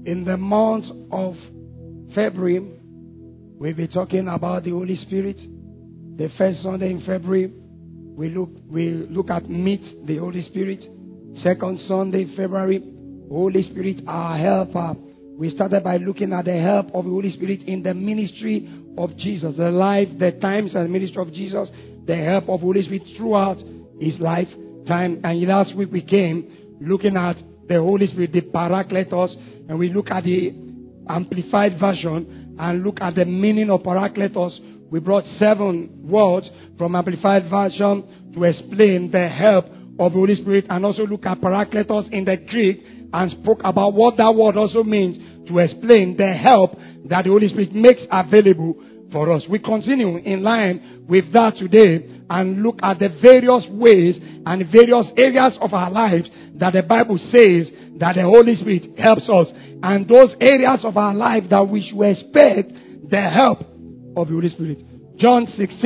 In the month of February, we'll be talking about the Holy Spirit. The first Sunday in February, we look at meet the Holy Spirit. Second Sunday in February, Holy Spirit, our helper. We started by looking at the help of the Holy Spirit in the ministry of Jesus, the life, the times and ministry of Jesus, the help of Holy Spirit throughout his lifetime. And last week we came looking at the Holy Spirit, the Paracletos, and we look at the Amplified Version and look at the meaning of Paracletos. We brought 7 words from Amplified Version to explain the help of the Holy Spirit, and also look at Paracletos in the Greek and spoke about what that word also means to explain the help that the Holy Spirit makes available for us. We continue in line with that today and look at the various ways and various areas of our lives that the Bible says that the Holy Spirit helps us, and those areas of our life that we should expect the help of the Holy Spirit. John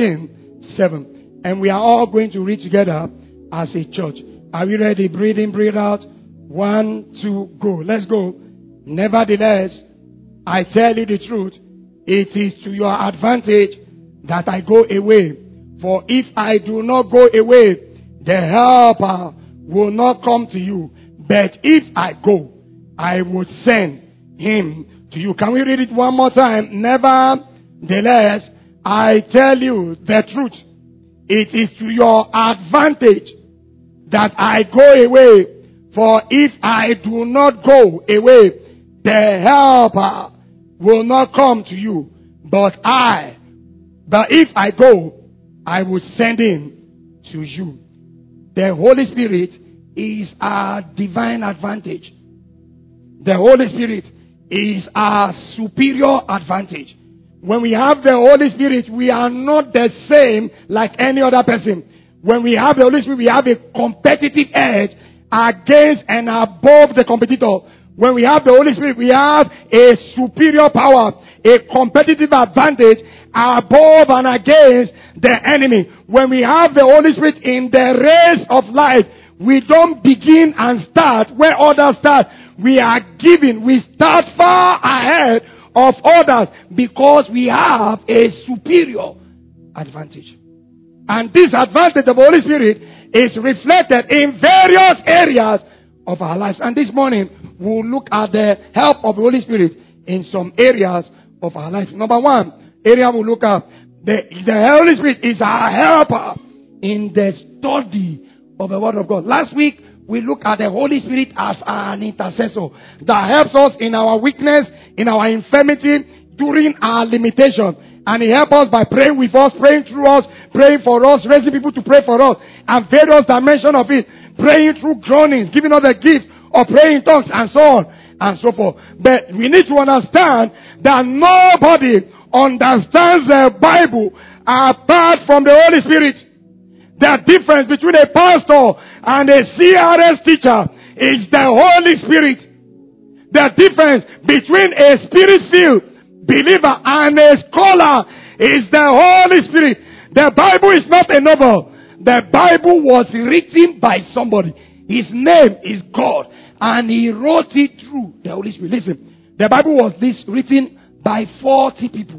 16:7. And we are all going to read together as a church. Are we ready? Breathe in, breathe out. 1, 2, go. Let's go. Nevertheless, I tell you the truth, it is to your advantage that I go away. For if I do not go away, the helper will not come to you. But if I go, I will send him to you. Can we read it one more time? Nevertheless, I tell you the truth, it is to your advantage that I go away. For if I do not go away, the helper will not come to you. But if I go, I will send him to you. The Holy Spirit is our divine advantage. The Holy Spirit is our superior advantage. When we have the Holy Spirit, we are not the same like any other person. When we have the Holy Spirit, we have a competitive edge against and above the competitor. When we have the Holy Spirit, we have a superior power, a competitive advantage above and against the enemy. When we have the Holy Spirit in the race of life, we don't begin and start where others start. We are given. We start far ahead of others because we have a superior advantage. And this advantage of the Holy Spirit is reflected in various areas of our lives. And this morning, we'll look at the help of the Holy Spirit in some areas of our life. Number one area we'll look at, the Holy Spirit is our helper in the study of the Word of God. Last week, we looked at the Holy Spirit as an intercessor that helps us in our weakness, in our infirmity, during our limitation. And He helps us by praying with us, praying through us, praying for us, raising people to pray for us, and various dimensions of it. Praying through groanings, giving us the gift of praying in tongues, and so on and so forth. But we need to understand that nobody understands the Bible apart from the Holy Spirit. The difference between a pastor and a CRS teacher is the Holy Spirit. The difference between a spirit-filled believer and a scholar is the Holy Spirit. The Bible is not a novel. The Bible was written by somebody. His name is God. And He wrote it through the Holy Spirit. Listen, the Bible was written by 40 people.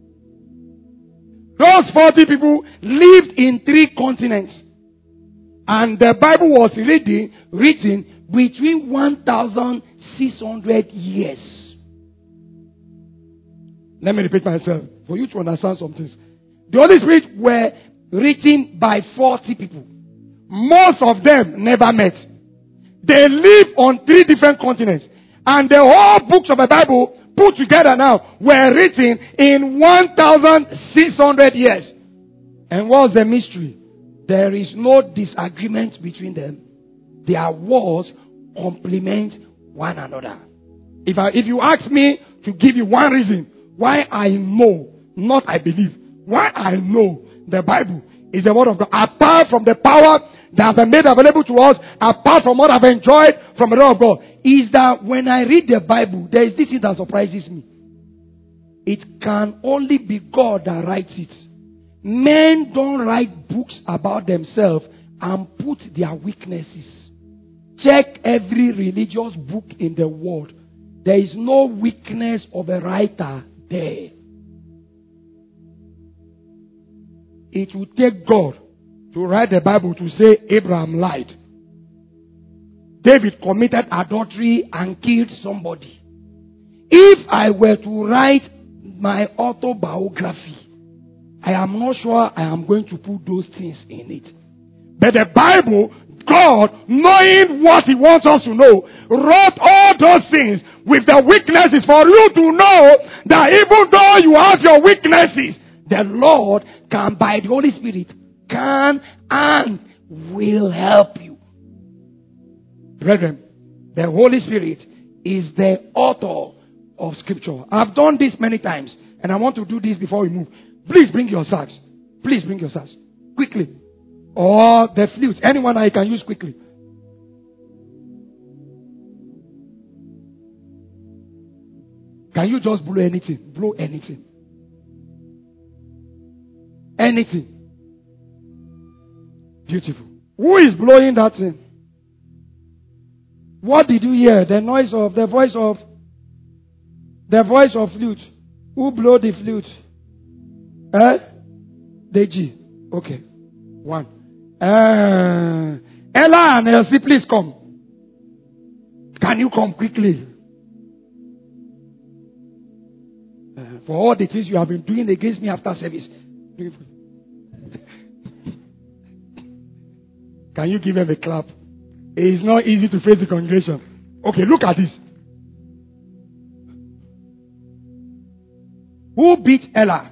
Those 40 people lived in 3 continents. And the Bible was written between 1,600 years. Let me repeat myself for you to understand some things. The Holy Spirit were written by 40 people. Most of them never met. They live on 3 different continents. And the whole books of the Bible put together now were written in 1,600 years. And what's the mystery? There is no disagreement between them. Their words complement one another. If you ask me to give you one reason why I know, not I believe, why I know the Bible is the Word of God, apart from the power that has been made available to us, apart from what I've enjoyed from the Word of God, is that when I read the Bible, there is this thing that surprises me. It can only be God that writes it. Men don't write books about themselves and put their weaknesses. Check every religious book in the world. there is no weakness of a writer there. It will take God to write the Bible to say Abraham lied. David committed adultery and killed somebody. If I were to write my autobiography, I am not sure I am going to put those things in it. But the Bible, God, knowing what He wants us to know, wrote all those things with the weaknesses for you to know that even though you have your weaknesses, the Lord can, by the Holy Spirit, can and will help you. Brethren, the Holy Spirit is the author of Scripture. I've done this many times, and I want to do this before we move. Please bring your sax. Please bring your sax. Quickly. Or the flute. Anyone I can use quickly. Can you just blow anything? Blow anything. Anything. Beautiful. Who is blowing that thing? What did you hear? The voice of flute. Who blow the flute? Deji. Okay. One. Ella and Elsie, please come. Can you come quickly? For all the things you have been doing against me after service. Can you give them a clap? It is not easy to face the congregation. Okay, look at this. Who beat Ella?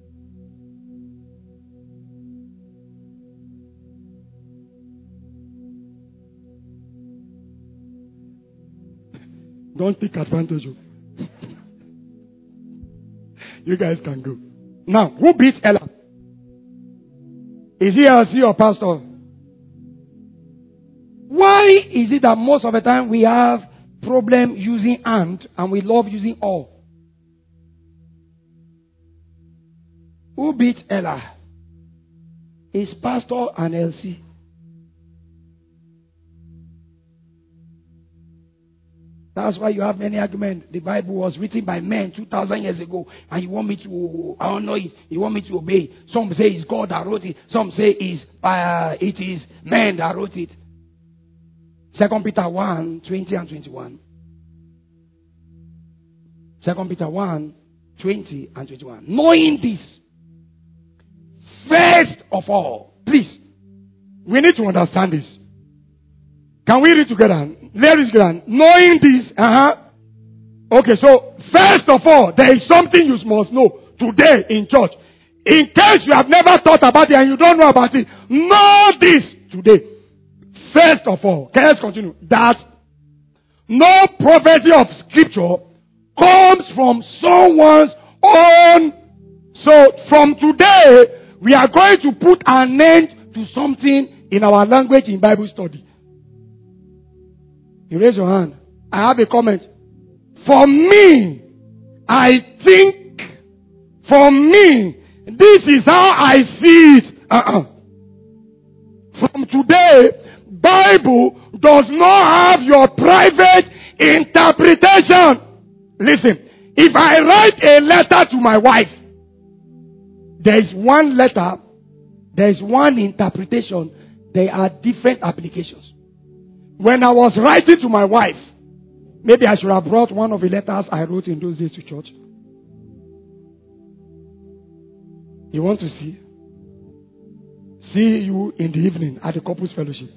Don't take advantage of. You guys can go. Now, who beat Ella? Is he LC or pastor? Why is it that most of the time we have problem using and we love using all? Who beat Ella? Is pastor and LC? That's why you have many arguments. The Bible was written by men 2,000 years ago, and you want me to honor it. You want me to obey. Some say it's God that wrote it. Some say it is men that wrote it. 2 Peter 1, 20 and 21. 2 Peter 1, 20 and 21. Knowing this, first of all, please, we need to understand this. Can we read together? Let's read together. Knowing this, Okay, so first of all, there is something you must know today in church. In case you have never thought about it and you don't know about it, know this today. First of all, okay, let's continue. That no prophecy of Scripture comes from someone's own. So from today, we are going to put an end to something in our language in Bible study. You raise your hand. I have a comment. For me, I think, for me, this is how I see it. From today, Bible does not have your private interpretation. Listen, if I write a letter to my wife, there is one letter, there is one interpretation, there are different applications. When I was writing to my wife, maybe I should have brought one of the letters I wrote in those days to church. You want to see? See you in the evening at the couples fellowship.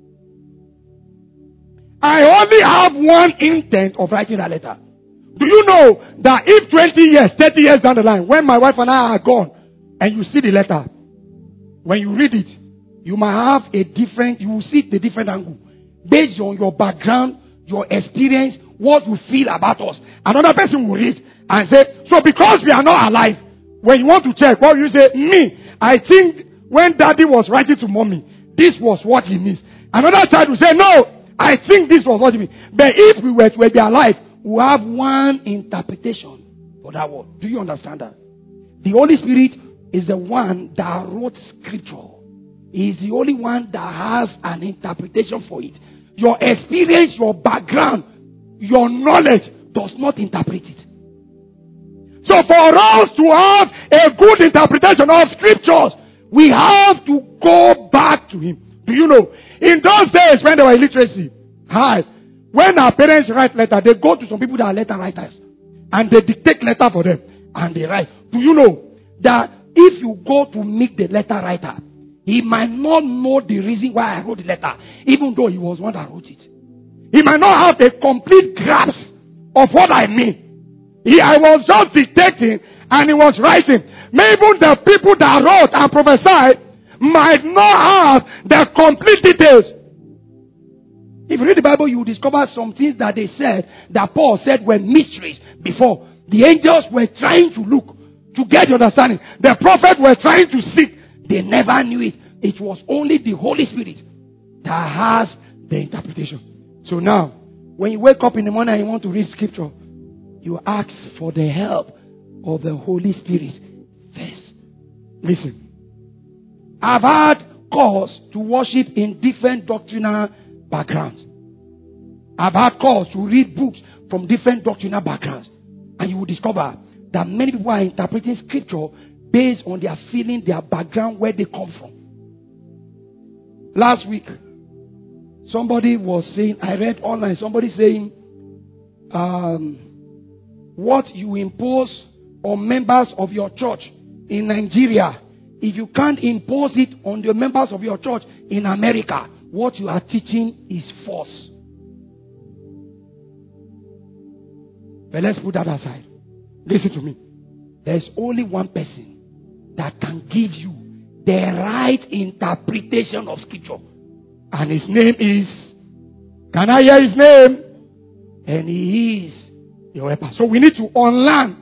I only have one intent of writing that letter. Do you know that if 20 years, 30 years down the line, when my wife and I are gone, and you see the letter, when you read it, you might have you will see the different angle. Based on your background, your experience, what you feel about us. Another person will read and say, so because we are not alive, when you want to check, what you say, me, I think when daddy was writing to mommy, this was what he means. Another child will say, no, I think this was what he means. But if we were to be alive, we have one interpretation for that word. Do you understand that? The Holy Spirit is the one that wrote Scripture. He is the only one that has an interpretation for it. Your experience, your background, your knowledge does not interpret it. So for us to have a good interpretation of scriptures, we have to go back to him. Do you know? In those days when there was illiteracy, when our parents write letter, they go to some people that are letter writers. And they dictate letter for them. And they write. Do you know that if you go to meet the letter writer, he might not know the reason why I wrote the letter, even though he was one that wrote it. He might not have a complete grasp of what I mean. I was just dictating and he was writing. Maybe the people that wrote and prophesied might not have the complete details. If you read the Bible, you will discover some things that they said, that Paul said were mysteries before. The angels were trying to look to get the understanding. The prophets were trying to seek. They never knew it. It was only the Holy Spirit that has the interpretation. So now, when you wake up in the morning and you want to read scripture, you ask for the help of the Holy Spirit first. Listen. I've had calls to worship in different doctrinal backgrounds. I've had calls to read books from different doctrinal backgrounds. And you will discover that many people are interpreting scripture based on their feeling, their background, where they come from. Last week, somebody was saying, I read online, somebody saying, what you impose on members of your church in Nigeria, if you can't impose it on the members of your church in America, what you are teaching is false. But let's put that aside. Listen to me. There's only one person that can give you the right interpretation of scripture. And his name is, can I hear his name? And he is your helper. So we need to unlearn.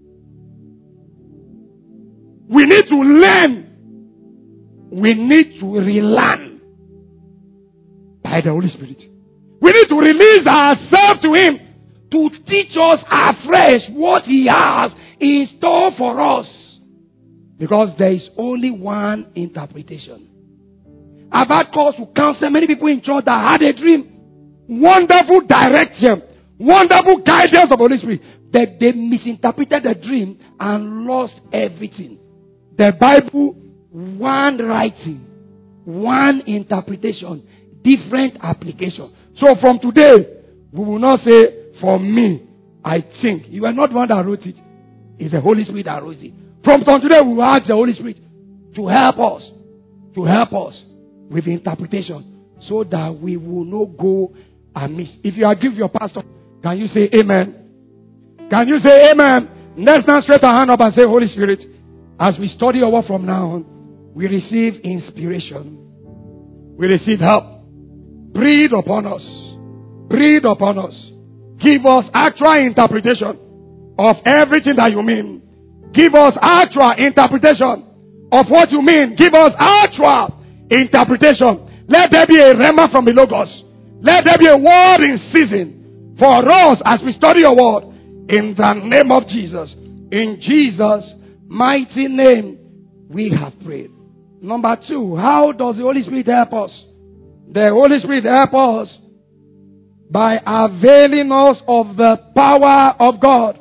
We need to learn. We need to relearn by the Holy Spirit. We need to release ourselves to him to teach us afresh what he has in store for us. Because there is only one interpretation. I've had calls to counsel many people in church that had a dream. Wonderful direction. Wonderful guidance of the Holy Spirit. But they misinterpreted the dream and lost everything. The Bible, one writing, one interpretation, different application. So from today, we will not say, for me, I think. You are not the one that wrote it. It's the Holy Spirit that wrote it. From today, we will ask the Holy Spirit to help us with interpretation so that we will not go amiss. If you are giving your pastor, can you say amen? Can you say amen? Let's now stretch our hand up and say, Holy Spirit, as we study your word from now on, we receive inspiration. We receive help. Breathe upon us. Breathe upon us. Give us actual interpretation of everything that you mean. Give us actual interpretation of what you mean. Give us actual interpretation. Let there be a rhema from the Logos. Let there be a word in season for us as we study your word. In the name of Jesus. In Jesus' mighty name, we have prayed. Number 2, how does the Holy Spirit help us? The Holy Spirit help us by availing us of the power of God.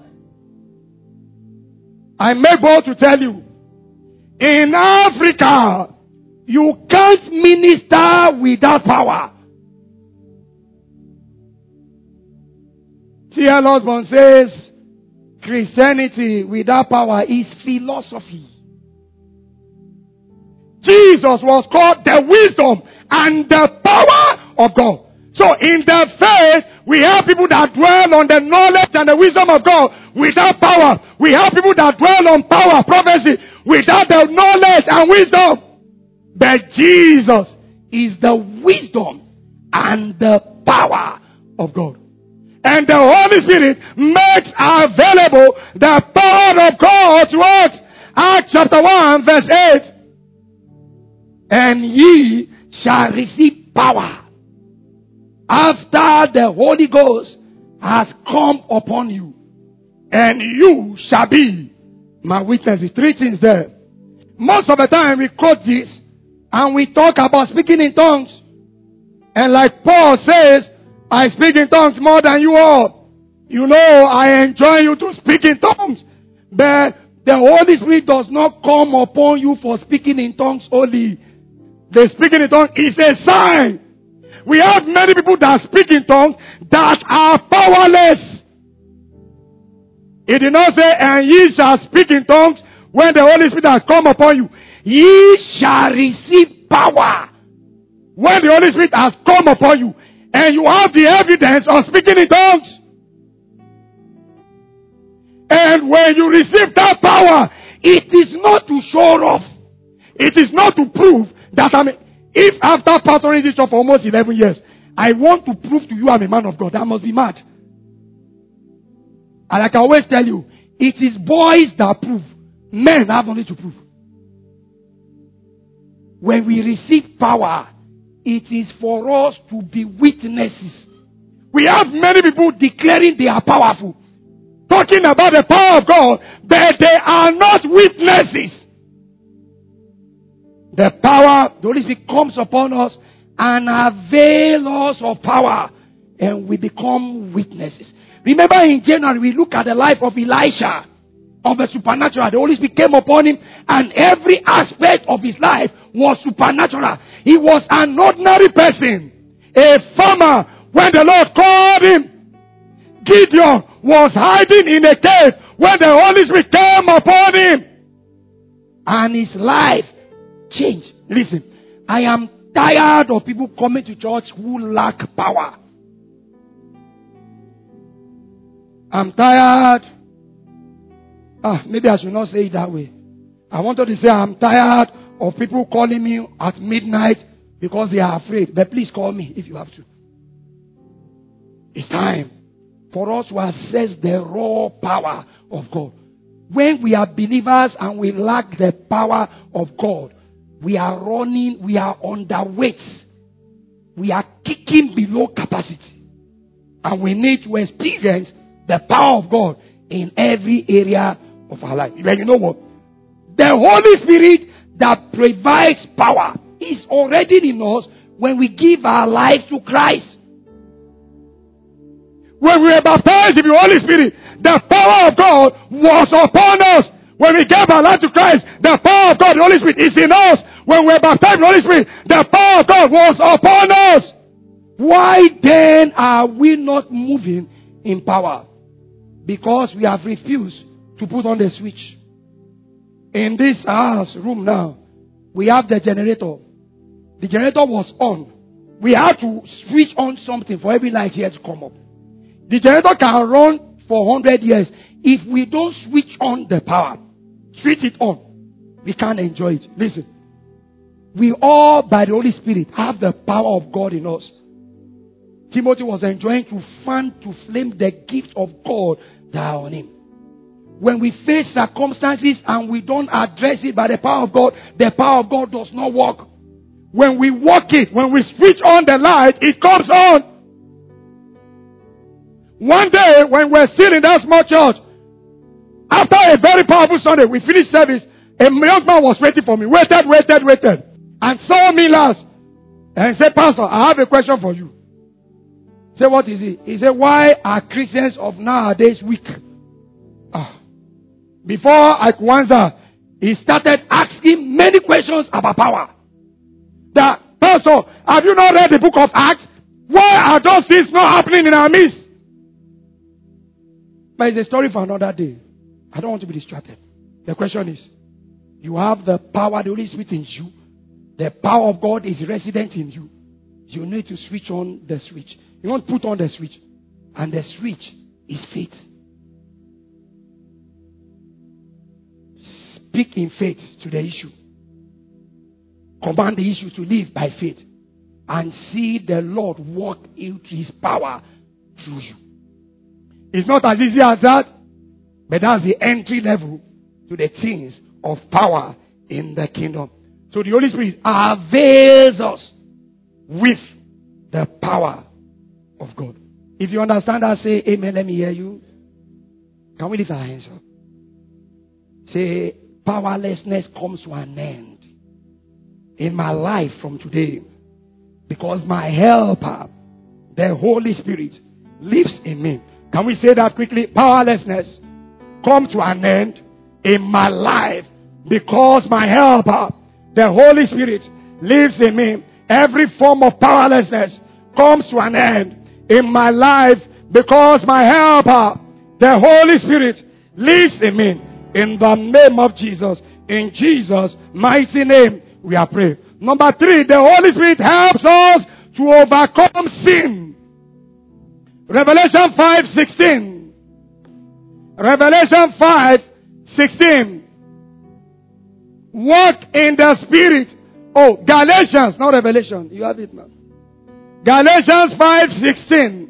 I make bold to tell you, in Africa, you can't minister without power. C.L. Osborne says, Christianity without power is philosophy. Jesus was called the wisdom and the power of God. So in the faith, we have people that dwell on the knowledge and the wisdom of God without power. We have people that dwell on power, prophecy, without the knowledge and wisdom. But Jesus is the wisdom and the power of God. And the Holy Spirit makes available the power of God to us. Acts chapter 1 verse 8. And ye shall receive power after the Holy Ghost has come upon you. And you shall be my witnesses. 3 things there. Most of the time we quote this and we talk about speaking in tongues. And like Paul says, I speak in tongues more than you all. You know, I enjoin you to speak in tongues. But the Holy Spirit does not come upon you for speaking in tongues only. The speaking in tongues is a sign. We have many people that speak in tongues that are powerless. It did not say, and ye shall speak in tongues when the Holy Spirit has come upon you. Ye shall receive power when the Holy Spirit has come upon you. And you have the evidence of speaking in tongues. And when you receive that power, it is not to show off. It is not to prove that if after pastoring this church for almost 11 years, I want to prove to you I'm a man of God, I must be mad. And like I always tell you, it is boys that prove. Men have only to prove. When we receive power, it is for us to be witnesses. We have many people declaring they are powerful, talking about the power of God, but they are not witnesses. The power, the Holy Spirit comes upon us and avails us of power, and we become witnesses. Remember in January, we look at the life of Elisha, of the supernatural. The Holy Spirit came upon him, and every aspect of his life was supernatural. He was an ordinary person, a farmer. When the Lord called him, Gideon was hiding in a cave when the Holy Spirit came upon him, and his life changed. Listen, I am tired of people coming to church who lack power. I'm tired. Maybe I should not say it that way. I wanted to say I'm tired of people calling me at midnight because they are afraid. But please call me if you have to. It's time for us to assess the raw power of God. When we are believers and we lack the power of God, we are running, we are underweight. We are kicking below capacity. And we need to experience the power of God in every area of our life. But you know what? The Holy Spirit that provides power is already in us when we give our life to Christ. When we were baptized in the Holy Spirit, the power of God was upon us. When we gave our life to Christ, the power of God, the Holy Spirit, is in us. When we were baptized in the Holy Spirit, the power of God was upon us. Why then are we not moving in power? Because we have refused to put on the switch. In this house room now, we have the generator. The generator was on. We have to switch on something for every light here to come up. The generator can run for 100 years. If we don't switch on the power, switch it on, we can't enjoy it. Listen, we all, by the Holy Spirit, have the power of God in us. Timothy was enjoying to fan to flame the gift of God that are on him. When we face circumstances and we don't address it by the power of God, the power of God does not work. When we work it, when we switch on the light, it comes on. One day, when we're still in that small church, after a very powerful Sunday, we finished service, a young man was waiting for me, waited, and saw me last, and said, Pastor, I have a question for you. I said, what is it? He said, why are Christians of nowadays weak? Before I could answer, he started asking many questions about power. That, Pastor, have you not read the book of Acts? Why are those things not happening in our midst? But it's a story for another day. I don't want to be distracted. The question is, you have the power, the Holy Spirit in you. The power of God is resident in you. You need to switch on the switch. You want to put on the switch. And the switch is faith. Speak in faith to the issue. Command the issue to live by faith. And see the Lord work out His power through you. It's not as easy as that, but that's the entry level to the things of power in the kingdom. So the Holy Spirit avails us with the power of God. If you understand that, say amen. Let me hear you. Can we lift our hands up? Say, powerlessness comes to an end in my life from today, because my helper, the Holy Spirit, lives in me. Can we say that quickly? Powerlessness come to an end in my life because my helper, the Holy Spirit, lives in me. Every form of powerlessness comes to an end in my life because my helper, the Holy Spirit, lives in me. In the name of Jesus, in Jesus' mighty name, we are praying. Number 3, the Holy Spirit helps us to overcome sin. Revelation 5:16. Revelation 5:16. Walk in the Spirit. Oh, Galatians, not Revelation. You have it now. Galatians 5:16.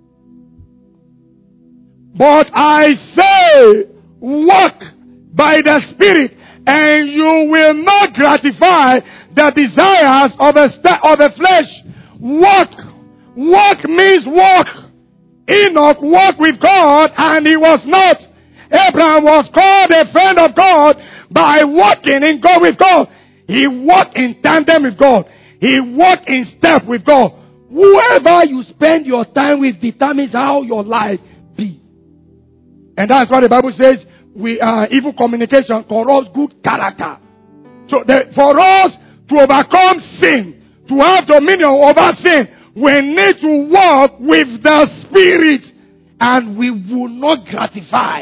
But I say, walk by the Spirit, and you will not gratify the desires of the flesh. Walk means walk. Enoch walked with God, and he was not. Abraham was called a friend of God by walking in God with God. He walked in tandem with God. He walked in step with God. Whoever you spend your time with determines how your life be. And that's what the Bible says. Evil communication corrupts good character. So for us to overcome sin, to have dominion over sin, we need to walk with the Spirit, and we will not gratify.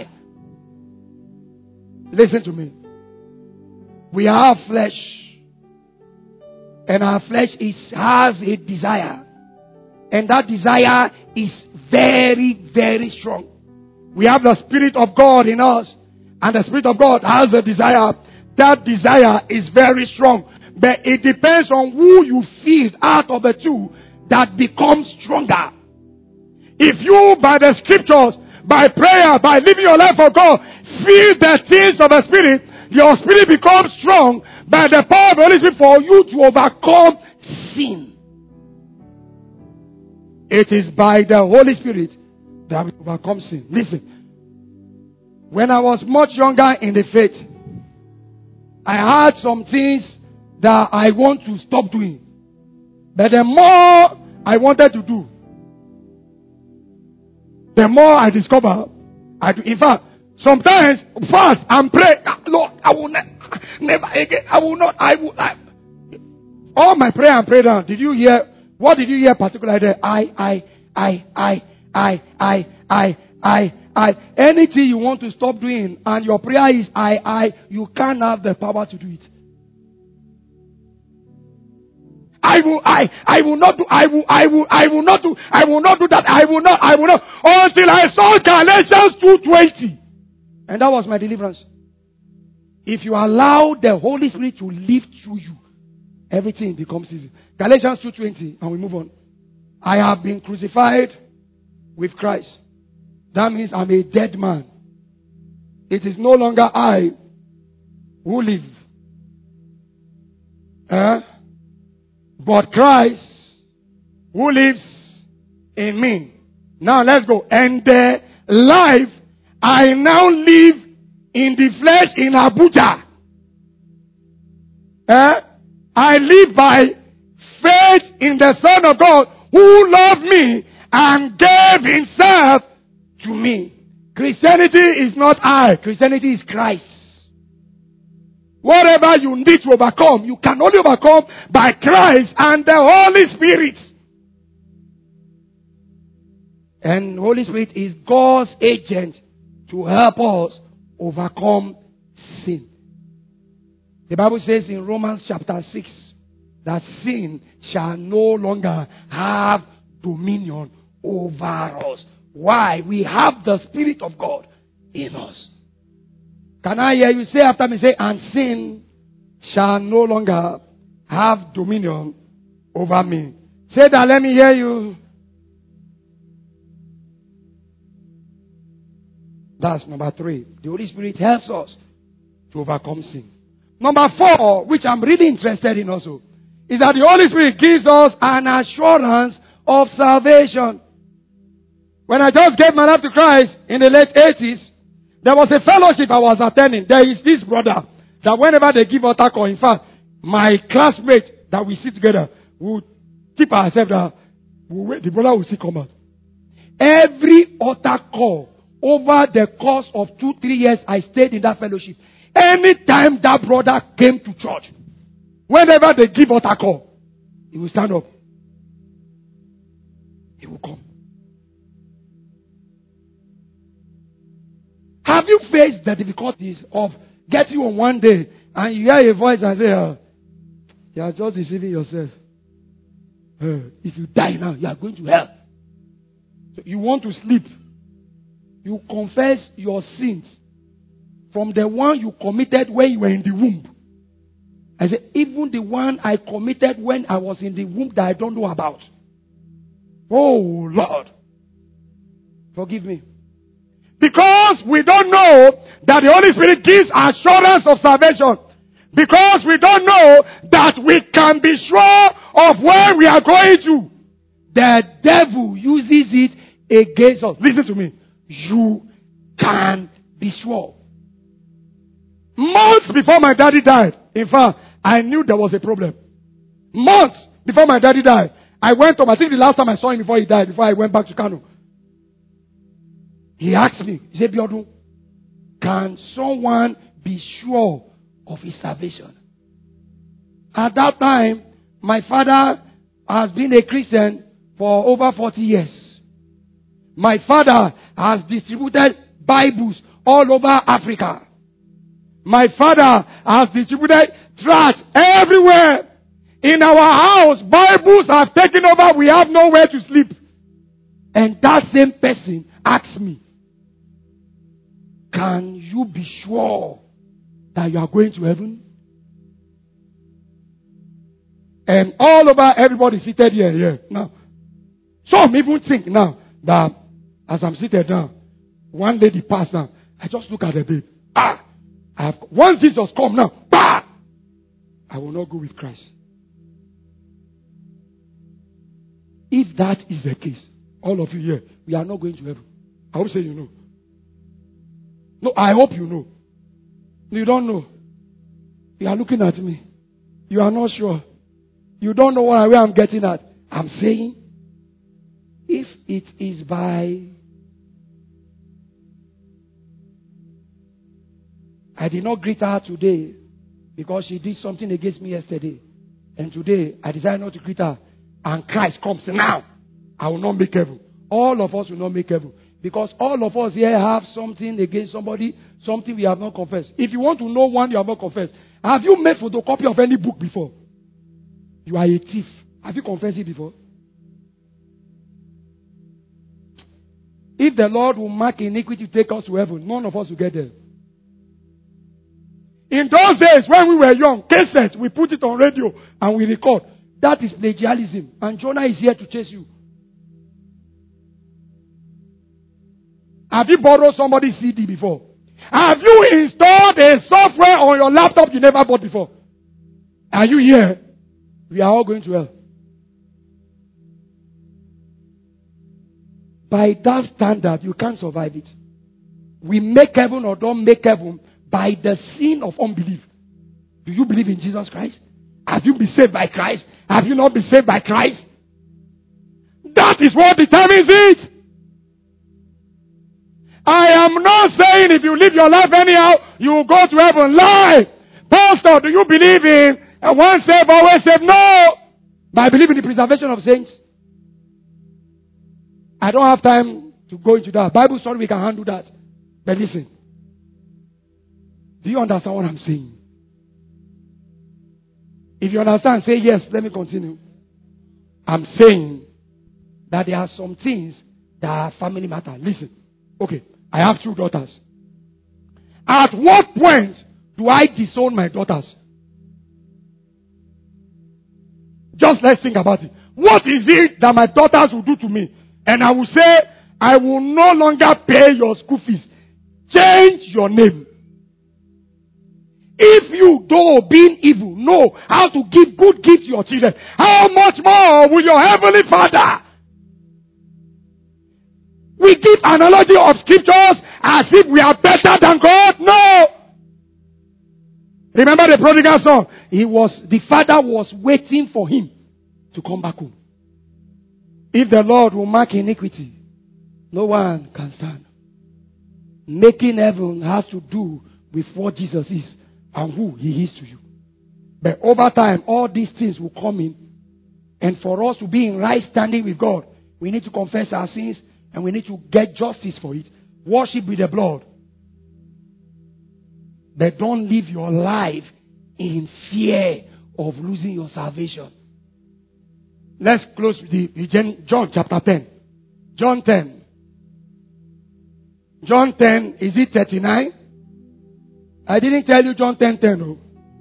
Listen to me. We have flesh, and our flesh has a desire, and that desire is very, very strong. We have the Spirit of God in us, and the Spirit of God has a desire. That desire is very strong, but it depends on who you feed out of the two that becomes stronger. If you, by the scriptures, by prayer, by living your life for God, feed the things of the Spirit, your spirit becomes strong by the power of the Holy Spirit for you to overcome sin. It is by the Holy Spirit that we overcome sin. Listen. When I was much younger in the faith, I had some things that I want to stop doing. But the more I wanted to do, the more I discover I do. In fact, sometimes fast and pray. Lord, I will never again. I will not. All my prayer and prayer down. Did you hear? What did you hear particularly there? I. Anything you want to stop doing and your prayer is you can't have the power to do it. I will not do that. I will not. Until I saw Galatians 2:20. And that was my deliverance. If you allow the Holy Spirit to live through you, everything becomes easy. Galatians 2:20, and we move on. I have been crucified with Christ. That means I'm a dead man. It is no longer I who live. But Christ who lives in me. Now let's go. And the life I now live in the flesh in Abuja. I live by faith in the Son of God who loved me and gave himself to me. Christianity is not I. Christianity is Christ. Whatever you need to overcome, you can only overcome by Christ and the Holy Spirit. And Holy Spirit is God's agent to help us overcome sin. The Bible says in Romans chapter 6 that sin shall no longer have dominion over us. Why? We have the Spirit of God in us. Can I hear you say after me, say, and sin shall no longer have dominion over me. Say that, let me hear you. That's number 3. The Holy Spirit helps us to overcome sin. Number 4, which I'm really interested in also, is that the Holy Spirit gives us an assurance of salvation. When I just gave my life to Christ in the late 80s, there was a fellowship I was attending. There is this brother that whenever they give altar call, in fact, my classmates that we sit together will keep ourselves that the brother will still come out. Every altar call over the course of 2-3 years I stayed in that fellowship. Anytime that brother came to church, whenever they give altar call, he will stand up. He will come. Have you faced the difficulties of getting on one day and you hear a voice and say, you are just deceiving yourself. If you die now, you are going to hell. So you want to sleep. You confess your sins from the one you committed when you were in the womb. I said, even the one I committed when I was in the womb that I don't know about. Oh Lord, forgive me. Because we don't know that the Holy Spirit gives assurance of salvation. Because we don't know that we can be sure of where we are going to. The devil uses it against us. Listen to me. You can be sure. Months before my daddy died, in fact, I knew there was a problem. Months before my daddy died, I went home. I think the last time I saw him before he died, before I went back to Kano. He asked me, he said, Biodun, can someone be sure of his salvation? At that time, my father has been a Christian for over 40 years. My father has distributed Bibles all over Africa. My father has distributed tracts everywhere. In our house, Bibles have taken over. We have nowhere to sleep. And that same person asked me, can you be sure that you are going to heaven? And all over, everybody seated here. Now, some even think now that as I'm seated down, one lady passed now. I just look at the babe. Once Jesus come now, I will not go with Christ. If that is the case, all of you here, we are not going to heaven. I hope say you know. No, I hope you know. You don't know. You are looking at me. You are not sure. You don't know where I'm getting at. I'm saying, if it is by... I did not greet her today because she did something against me yesterday. And today, I decided not to greet her. And Christ comes now. I will not make heaven. All of us will not make heaven. Because all of us here have something against somebody, something we have not confessed. If you want to know one you have not confessed, have you made photocopy of any book before? You are a thief. Have you confessed it before? If the Lord will mark iniquity to take us to heaven, none of us will get there. In those days when we were young, cassettes, we put it on radio and we record. That is plagiarism. And Jonah is here to chase you. Have you borrowed somebody's CD before? Have you installed a software on your laptop you never bought before? Are you here? We are all going to hell. By that standard, you can't survive it. We make heaven or don't make heaven by the sin of unbelief. Do you believe in Jesus Christ? Have you been saved by Christ? Have you not been saved by Christ? That is what determines it. I am not saying if you live your life anyhow, you will go to heaven. Lie! Pastor, do you believe in once saved, always saved? No! But I believe in the preservation of saints. I don't have time to go into that. Bible story, we can handle that. But listen. Do you understand what I'm saying? If you understand, say yes. Let me continue. I'm saying that there are some things that are family matter. Listen. Okay. I have 2 daughters. At what point do I disown my daughters? Just let's think about it. What is it that my daughters will do to me? And I will say, I will no longer pay your school fees. Change your name. If you, though being evil, know how to give good gifts to your children, how much more will your heavenly Father? We give analogy of scriptures as if we are better than God. No. Remember the prodigal son? The father was waiting for him to come back home. If the Lord will mark iniquity, no one can stand. Making heaven has to do with what Jesus is and who he is to you. But over time, all these things will come in. And for us to be in right standing with God, we need to confess our sins and we need to get justice for it. Worship with the blood. But don't live your life in fear of losing your salvation. Let's close with John chapter 10. John 10. John 10, is it 39? I didn't tell you John 10, 10. No.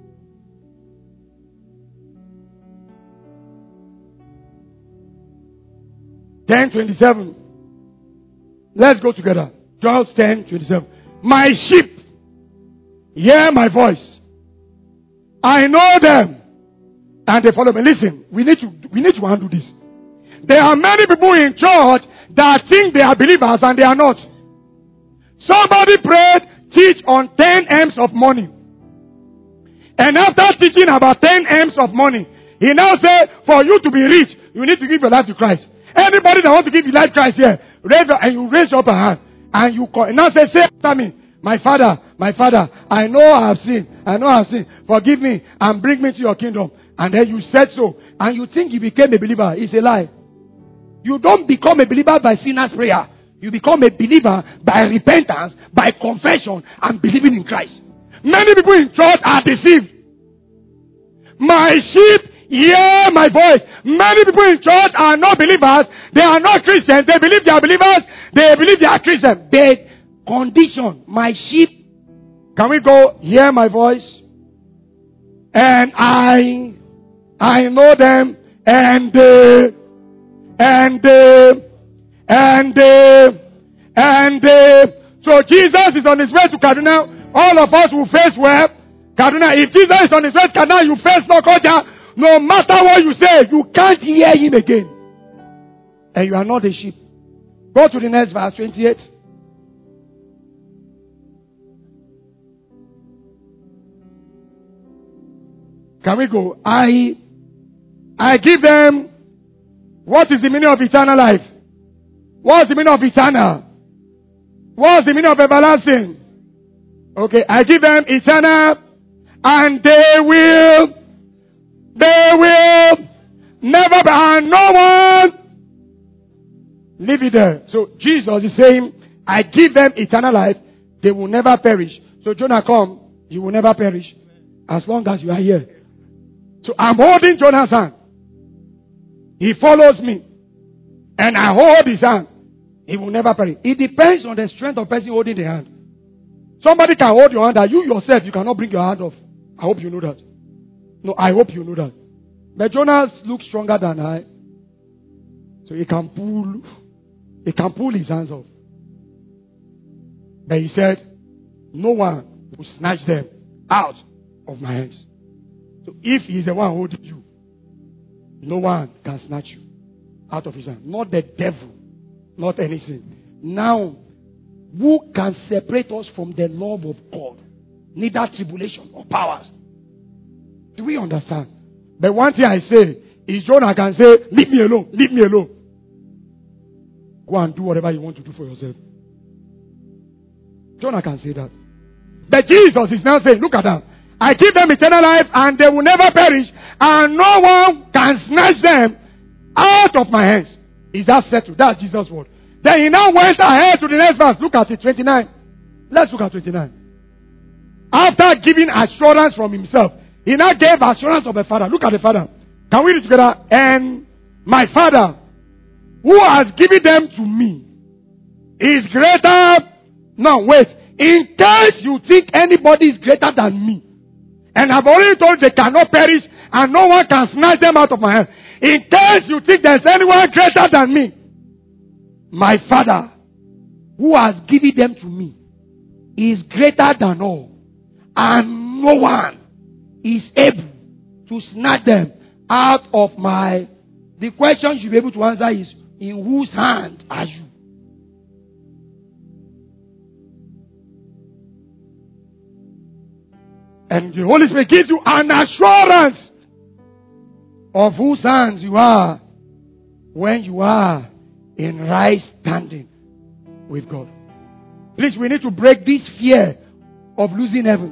Ten 27. Let's go together. John 10, 27. My sheep hear my voice. I know them, and they follow me. Listen, we need to handle this. There are many people in church that think they are believers and they are not. Somebody prayed, teach on 10 M's of money. And after teaching about 10 M's of money, he now said, for you to be rich, you need to give your life to Christ. Anybody that wants to give your life to Christ here, you raise up a hand. And you call, and now say after me, my father, I know I have sinned. Forgive me and bring me to your kingdom. And then you said so. And you think you became a believer. It's a lie. You don't become a believer by sinner's prayer. You become a believer by repentance, by confession, and believing in Christ. Many people in church are deceived. My sheep hear my voice. Many people in church are not believers. They are not Christians. They believe they are believers. They believe they are Christians. They condition. My sheep, can we go hear my voice? And I know them, and so Jesus is on his way to Kaduna. All of us will face where? Kaduna. If Jesus is on his way to Kaduna, you face Lokoja. No matter what you say, you can't hear him again. And you are not a sheep. Go to the next verse, 28. Can we go? I give them, what is the meaning of eternal life? What's the meaning of eternal? What's the meaning of everlasting? Okay, I give them eternal, and they will never be, and no one leave it there. So Jesus is saying, I give them eternal life, they will never perish. So Jonah, come, you will never perish as long as you are here. So I'm holding Jonah's hand. He follows me. And I hold his hand. He will never perish. It depends on the strength of the person holding the hand. Somebody can hold your hand that you yourself, you cannot bring your hand off. I hope you know that. No, I hope you know that. But Jonas looks stronger than I. So he can pull his hands off. But he said, no one will snatch them out of my hands. So if he is the one holding you, no one can snatch you out of his hand. Not the devil. Not anything. Now, who can separate us from the love of God? Neither tribulation or powers. Do we understand? But one thing I say is Jonah can say, leave me alone, leave me alone. Go and do whatever you want to do for yourself. Jonah can say that. But Jesus is now saying, look at that. I give them eternal life and they will never perish and no one can snatch them out of my hands. Is that settled? That's Jesus' word. Then he now went ahead to the next verse. Look at it, 29. Let's look at 29. After giving assurance from himself, he now gave assurance of the Father. Look at the Father. Can we read together? And my Father, who has given them to me, is greater. No, wait. In case you think anybody is greater than me, and I've already told you they cannot perish and no one can snatch them out of my hand. In case you think there's anyone greater than me, my Father, who has given them to me, is greater than all. And no one is able to snatch them out of my... The question you'll be able to answer is, in whose hand are you? And the Holy Spirit gives you an assurance of whose hands you are when you are in right standing with God. Please, we need to break this fear of losing heaven.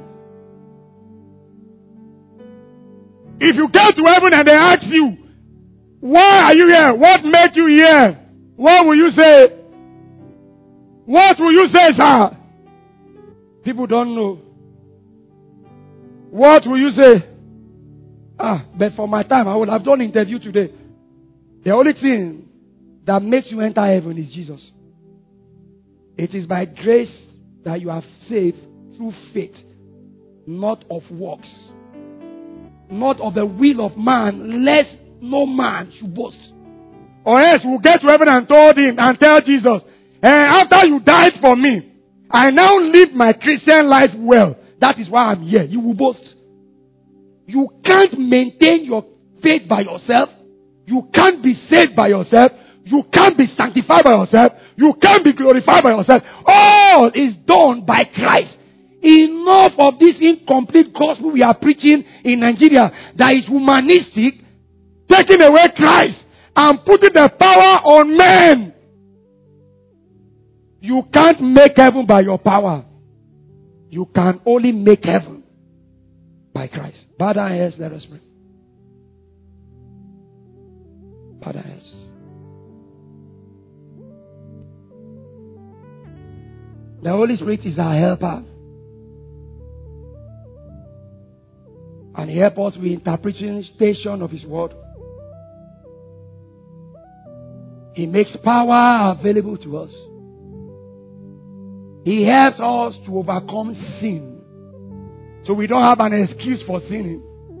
If you get to heaven and they ask you, why are you here? What made you here? What will you say? What will you say, sir? People don't know. What will you say? But for my time, I would have done an interview today. The only thing that makes you enter heaven is Jesus. It is by grace that you are saved through faith, not of works, not of the will of man, lest no man should boast. Or else we'll get to heaven and tell Jesus, after you died for me, I now live my Christian life well. That is why I'm here. You will boast. You can't maintain your faith by yourself. You can't be saved by yourself. You can't be sanctified by yourself. You can't be glorified by yourself. All is done by Christ. Enough of this incomplete gospel we are preaching in Nigeria that is humanistic, taking away Christ and putting the power on men. You can't make heaven by your power. You can only make heaven by Christ. Bow down heads, let us pray. Bow down heads. The Holy Spirit is our helper. And He helps us with interpretation of His word. He makes power available to us. He helps us to overcome sin. So we don't have an excuse for sinning.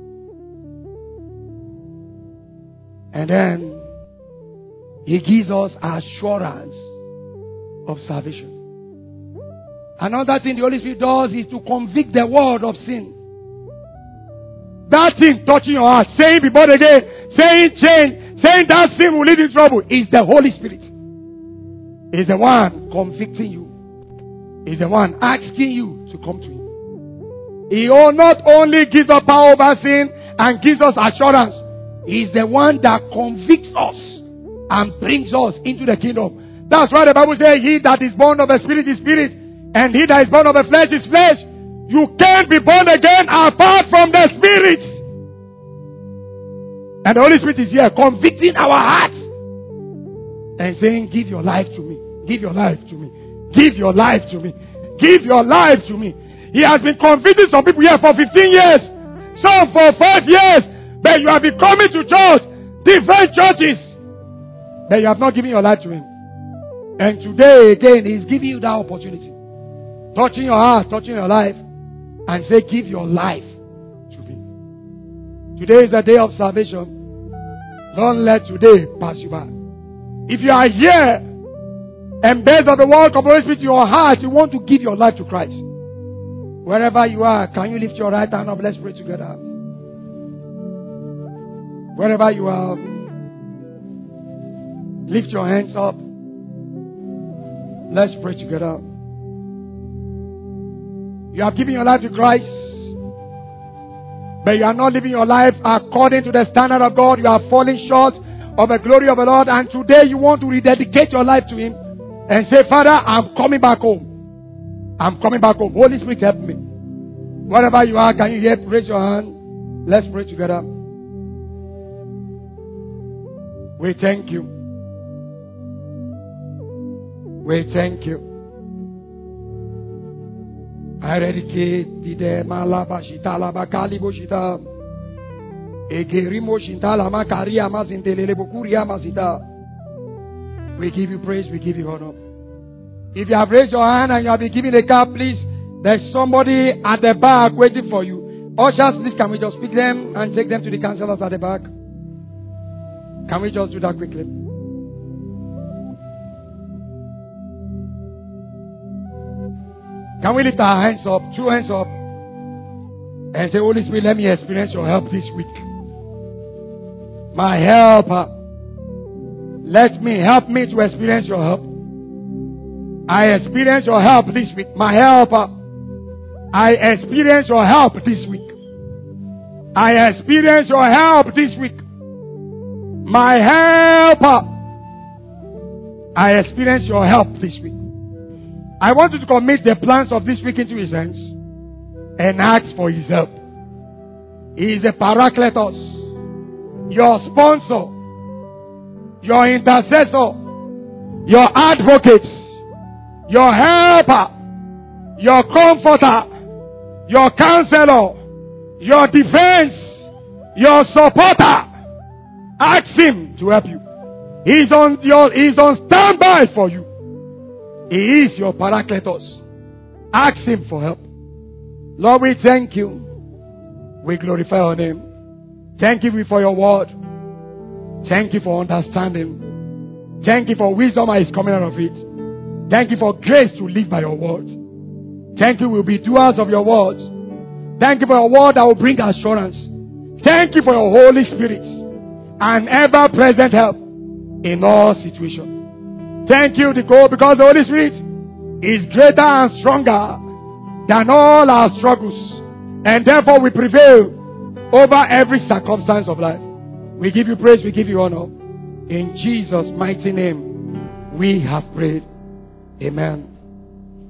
And then He gives us assurance of salvation. Another thing the Holy Spirit does is to convict the world of sin. That thing touching your heart, saying be born again, saying change, saying that sin will lead in trouble, is the Holy Spirit. Is the one convicting you. Is the one asking you to come to Him. He not only gives us power over sin and gives us assurance, He is the one that convicts us and brings us into the kingdom. That's why the Bible says, He that is born of the Spirit is Spirit, and he that is born of the flesh is flesh. You can't be born again apart from the Spirit. And the Holy Spirit is here convicting our hearts and saying, give your life to me. Give your life to me. Give your life to me. Give your life to me. He has been convicting some people here for 15 years. Some for 5 years. But you have been coming to church, different churches. But you have not given your life to Him. And today again, He's giving you that opportunity. Touching your heart, touching your life. And say, give your life to me. Today is the day of salvation. Don't let today pass you by. If you are here, and based on the work of the Holy Spirit in your heart, you want to give your life to Christ. Wherever you are, can you lift your right hand up? Let's pray together. Wherever you are, lift your hands up. Let's pray together. You have given your life to Christ, but you are not living your life according to the standard of God. You are falling short of the glory of the Lord, and today you want to rededicate your life to Him and say, Father, I'm coming back home. I'm coming back home. Holy Spirit, help me. Wherever you are, can you hear? Raise your hand. Let's pray together. We thank you. We thank you. Eredike dide malaba shita laba kalibo shita. Egerimo shita lama karia mazindelele bukuria mazita. We give you praise, we give you honor. If you have raised your hand and you have been given a card, please, there's somebody at the back waiting for you. Ushers, please, can we just pick them and take them to the counselors at the back? Can we just do that quickly? Can we lift our hands up, 2 hands up, and say, Holy Spirit, let me experience your help this week. My helper. Help me to experience your help. I experience your help this week. My helper. I experience your help this week. I experience your help this week. My helper. I experience your help this week. I want you to commit the plans of this week into His hands and ask for His help. He is a Paracletos, your sponsor, your intercessor, your advocate, your helper, your comforter, your counselor, your defense, your supporter. Ask Him to help you. He's on standby for you. He is your Paracletos. Ask Him for help. Lord, we thank you. We glorify your name. Thank you for your word. Thank you for understanding. Thank you for wisdom that is coming out of it. Thank you for grace to live by your word. Thank you, we'll be doers of your words. Thank you for your word that will bring assurance. Thank you for your Holy Spirit and ever-present help in all situations. Thank you, because the Holy Spirit is greater and stronger than all our struggles, and therefore we prevail over every circumstance of life. We give you praise, we give you honor. In Jesus' mighty name, we have prayed. Amen.